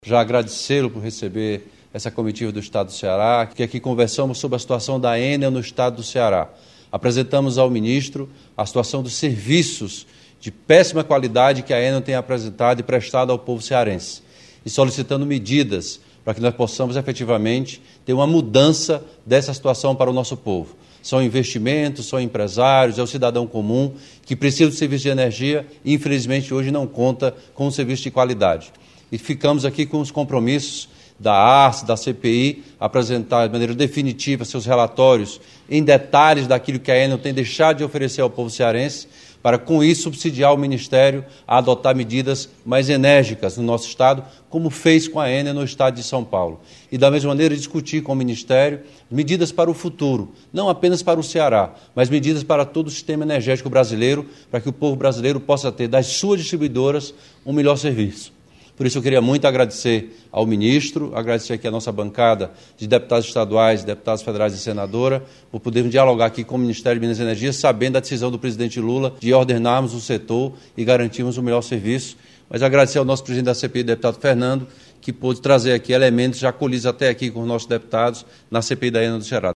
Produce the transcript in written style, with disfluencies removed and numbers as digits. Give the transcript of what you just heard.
Já agradecê-lo por receber essa comitiva do Estado do Ceará, que aqui conversamos sobre a situação da Enel no Estado do Ceará. Apresentamos ao ministro a situação dos serviços de péssima qualidade que a Enel tem apresentado e prestado ao povo cearense, e solicitando medidas para que nós possamos efetivamente ter uma mudança dessa situação para o nosso povo. São investimentos, são empresários, é o cidadão comum que precisa de serviço de energia e, infelizmente, hoje não conta com um serviço de qualidade. E ficamos aqui com os compromissos da ARCE, da CPI, apresentar de maneira definitiva seus relatórios em detalhes daquilo que a Enel tem deixado de oferecer ao povo cearense, para com isso subsidiar o Ministério a adotar medidas mais enérgicas no nosso Estado, como fez com a Enel no Estado de São Paulo. E da mesma maneira discutir com o Ministério medidas para o futuro, não apenas para o Ceará, mas medidas para todo o sistema energético brasileiro, para que o povo brasileiro possa ter das suas distribuidoras um melhor serviço. Por isso eu queria muito agradecer ao ministro, agradecer aqui a nossa bancada de deputados estaduais, deputados federais e senadora, por podermos dialogar aqui com o Ministério de Minas e Energia, sabendo da decisão do presidente Lula de ordenarmos o setor e garantirmos o melhor serviço. Mas agradecer ao nosso presidente da CPI, deputado Fernando, que pôde trazer aqui elementos já colhidos até aqui com os nossos deputados na CPI da Enel do Ceará.